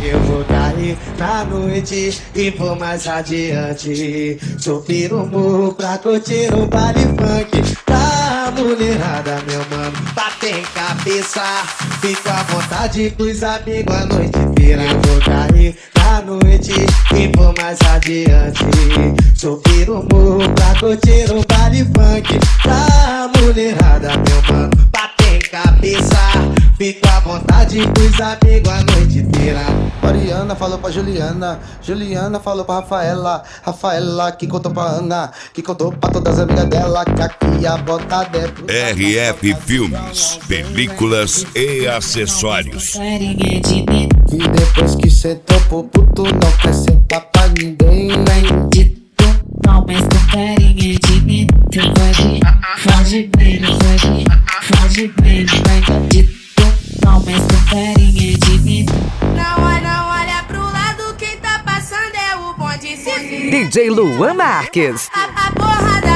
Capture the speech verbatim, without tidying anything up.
Eu vou cair na noite e vou mais adiante. Subir o morro pra curtir um baile funk. Tá mulherada, meu mano, bater em cabeça. Fico à vontade com os amigos a noite inteira. Eu vou cair na noite e vou mais adiante. Subir o morro pra curtir um baile funk. Tá mulherada, meu mano, bater em cabeça. Fico à vontade com os amigos a noite inteira. Mariana falou pra Juliana, Juliana falou pra Rafaela, Rafaela que contou pra Ana, que contou pra todas as amigas dela, que aqui a botada é bruta. R F Filmes, películas e acessórios. Que depois que sentou pro puto não quer sentar pra ninguém. Bandido, não mais com carinha de mim. Tu pode, foge bem, foge, foge bem, bandido, não mais com carinha de mim. Não olha, não olha pro lado, quem tá passando é o bonde. D J Luan Marques. A, a porra da